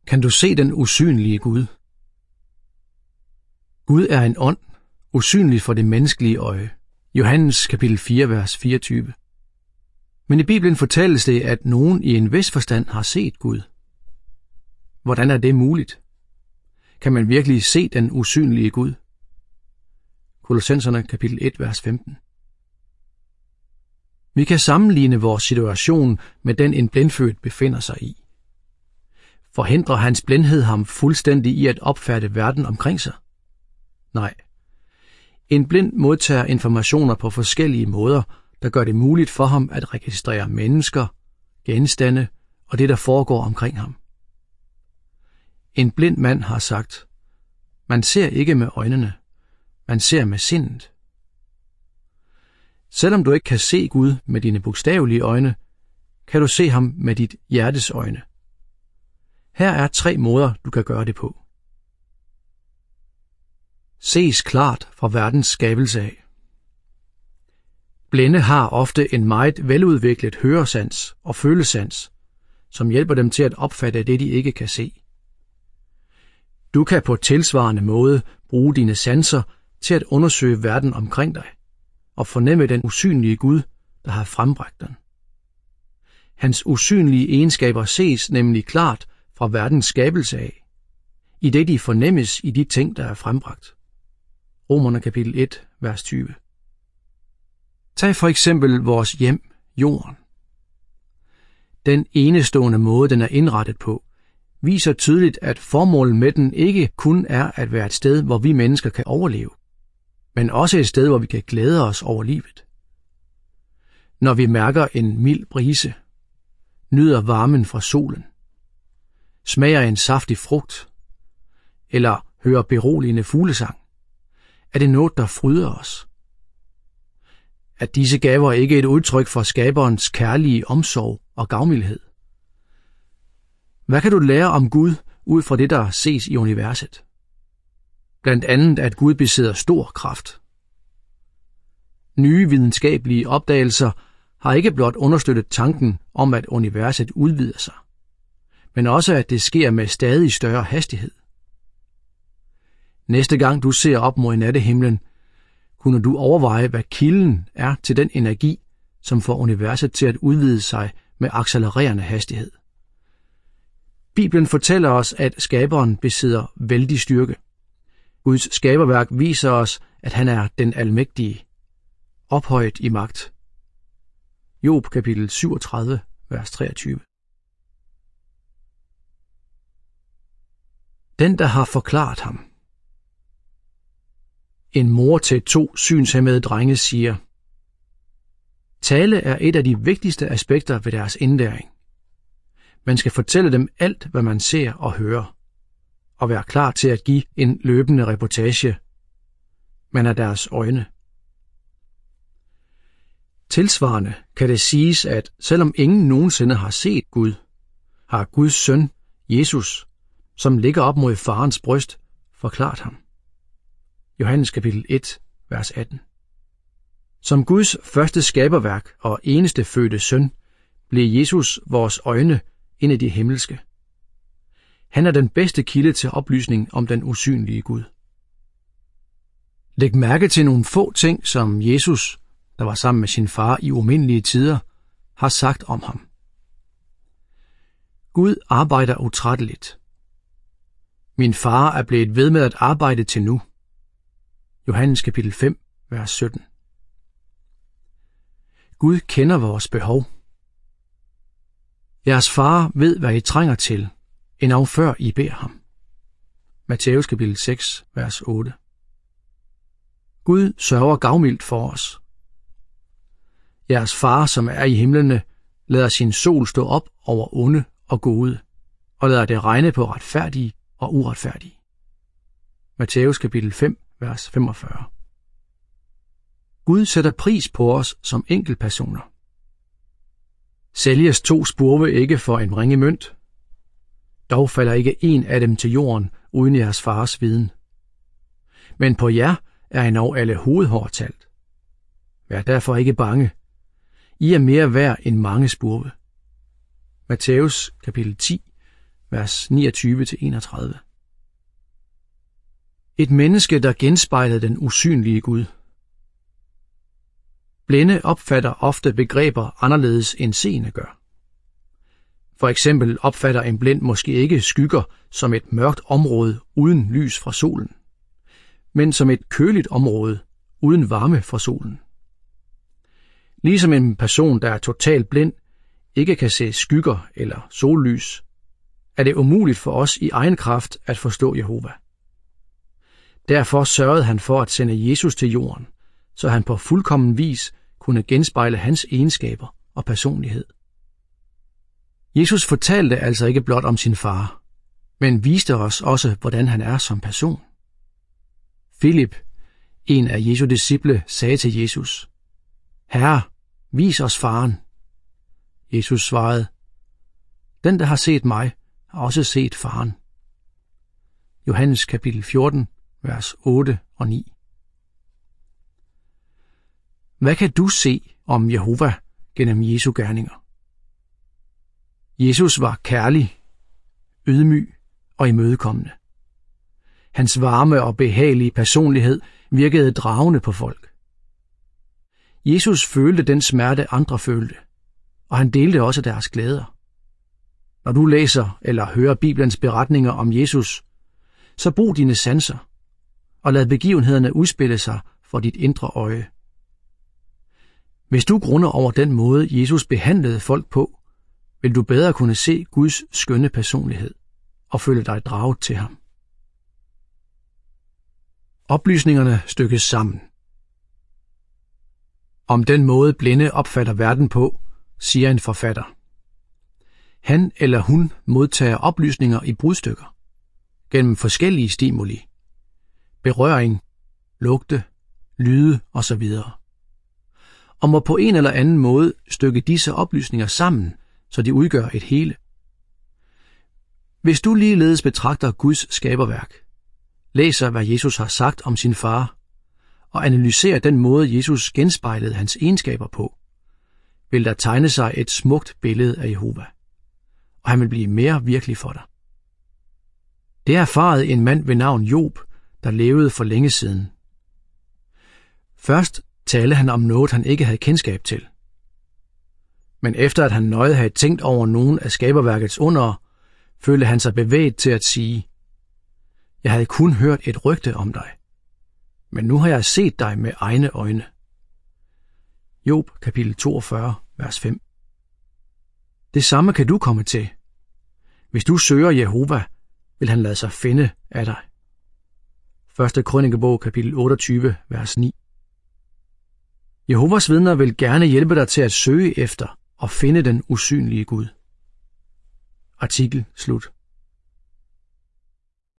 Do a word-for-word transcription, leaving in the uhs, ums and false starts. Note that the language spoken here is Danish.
Kan du se den usynlige Gud? Gud er en ånd, usynlig for det menneskelige øje. Johannes kapitel fire, vers fireogtyve. Men i Bibelen fortælles det, at nogen i en vis forstand har set Gud. Hvordan er det muligt? Kan man virkelig se den usynlige Gud? Kolossenserne kapitel et, vers femten. Vi kan sammenligne vores situation med den, en blindfødt befinder sig i. Forhindrer hans blindhed ham fuldstændig i at opfatte verden omkring sig? Nej. En blind modtager informationer på forskellige måder, der gør det muligt for ham at registrere mennesker, genstande og det, der foregår omkring ham. En blind mand har sagt, man ser ikke med øjnene, man ser med sindet. Selvom du ikke kan se Gud med dine bogstavelige øjne, kan du se ham med dit hjertes øjne. Her er tre måder, du kan gøre det på. Ses klart fra verdens skabelse af. Blinde har ofte en meget veludviklet høresans og følesans, som hjælper dem til at opfatte det, de ikke kan se. Du kan på tilsvarende måde bruge dine sanser til at undersøge verden omkring dig og fornemme den usynlige Gud, der har frembragt den. Hans usynlige egenskaber ses nemlig klart fra verdens skabelse af, i det de fornemmes i de ting, der er frembragt. Romerne kapitel et, vers tyve. Tag for eksempel vores hjem, jorden. Den enestående måde, den er indrettet på, viser tydeligt, at formålet med den ikke kun er at være et sted, hvor vi mennesker kan overleve, men også et sted, hvor vi kan glæde os over livet. Når vi mærker en mild brise, nyder varmen fra solen, smager en saftig frugt, eller hører beroligende fuglesang, er det noget, der fryder os. At disse gaver ikke er et udtryk for skaberens kærlige omsorg og gavmildhed. Hvad kan du lære om Gud ud fra det, der ses i universet? Blandt andet, at Gud besidder stor kraft. Nye videnskabelige opdagelser har ikke blot understøttet tanken om, at universet udvider sig, men også, at det sker med stadig større hastighed. Næste gang du ser op mod nattehimlen, kunne du overveje, hvad kilden er til den energi, som får universet til at udvide sig med accelererende hastighed. Bibelen fortæller os, at skaberen besidder vældig styrke. Guds skaberværk viser os, at han er den almægtige, ophøjet i magt. Job kapitel syvogtredive, vers treogtyve. Den, der har forklaret ham. En mor til to synshæmmede drenge siger, tale er et af de vigtigste aspekter ved deres indlæring. Man skal fortælle dem alt, hvad man ser og hører, og være klar til at give en løbende reportage. Man er deres øjne. Tilsvarende kan det siges, at selvom ingen nogensinde har set Gud, har Guds søn, Jesus, som ligger op mod farens bryst, forklaret ham. Johannes kapitel et, vers atten. Som Guds første skaberværk og eneste fødte søn, blev Jesus vores øjne ind i det himmelske. Han er den bedste kilde til oplysning om den usynlige Gud. Læg mærke til nogle få ting, som Jesus, der var sammen med sin far i umindelige tider, har sagt om ham. Gud arbejder utrætteligt. Min far er blevet ved med at arbejde til nu. Johannes kapitel fem, vers sytten. Gud kender vores behov. Jeres far ved, hvad I trænger til, endnu før I beder ham. Matthæus kapitel seks, vers otte. Gud sørger gavmildt for os. Jeres far, som er i himlene, lader sin sol stå op over onde og gode, og lader det regne på retfærdige og uretfærdige. Matthæus kapitel fem, vers femogfyrre. Gud sætter pris på os som enkeltpersoner. Sælges to spurve ikke for en ringe mønt? Dog falder ikke en af dem til jorden uden jeres fars viden. Men på jer er endnu alle hovedhår talt. Vær derfor ikke bange. I er mere værd end mange spurve. Matthæus kapitel ti, vers niogtyve til enogtredive. Et menneske, der genspejlede den usynlige Gud. Blinde opfatter ofte begreber anderledes end seende gør. For eksempel opfatter en blind måske ikke skygger som et mørkt område uden lys fra solen, men som et køligt område uden varme fra solen. Ligesom en person, der er totalt blind, ikke kan se skygger eller sollys, er det umuligt for os i egen kraft at forstå Jehova. Derfor sørgede han for at sende Jesus til jorden, så han på fuldkommen vis kunne genspejle hans egenskaber og personlighed. Jesus fortalte altså ikke blot om sin far, men viste os også, hvordan han er som person. Filip, en af Jesu disciple, sagde til Jesus: Herre, vis os faren. Jesus svarede: Den, der har set mig, har også set faren. Johannes kapitel fjorten, vers otte og ni. Hvad kan du se om Jehova gennem Jesu gerninger? Jesus var kærlig, ydmyg og imødekommende. Hans varme og behagelige personlighed virkede dragende på folk. Jesus følte den smerte, andre følte, og han delte også deres glæder. Når du læser eller hører Bibelens beretninger om Jesus, så brug dine sanser og lad begivenhederne udspille sig for dit indre øje. Hvis du grunder over den måde, Jesus behandlede folk på, vil du bedre kunne se Guds skønne personlighed og føle dig draget til ham. Oplysningerne stykkes sammen. Om den måde blinde opfatter verden på, siger en forfatter: Han eller hun modtager oplysninger i brudstykker, gennem forskellige stimuli, berøring, lugte, lyde osv., og må på en eller anden måde stykke disse oplysninger sammen, så de udgør et hele. Hvis du ligeledes betragter Guds skaberværk, læser hvad Jesus har sagt om sin far, og analyserer den måde Jesus genspejlede hans egenskaber på, vil der tegne sig et smukt billede af Jehova, og han vil blive mere virkelig for dig. Det erfarede en mand ved navn Job, der levede for længe siden. Først talte han om noget, han ikke havde kendskab til. Men efter at han nøje havde tænkt over nogen af skaberværkets undere, følte han sig bevæget til at sige: Jeg havde kun hørt et rygte om dig, men nu har jeg set dig med egne øjne. Job kapitel toogfyrre, vers fem. Det samme kan du komme til. Hvis du søger Jehova, vil han lade sig finde af dig. Første Krønikebog kapitel otteogtyve, vers ni. Jehovas vidner vil gerne hjælpe dig til at søge efter og finde den usynlige Gud. Artikel slut.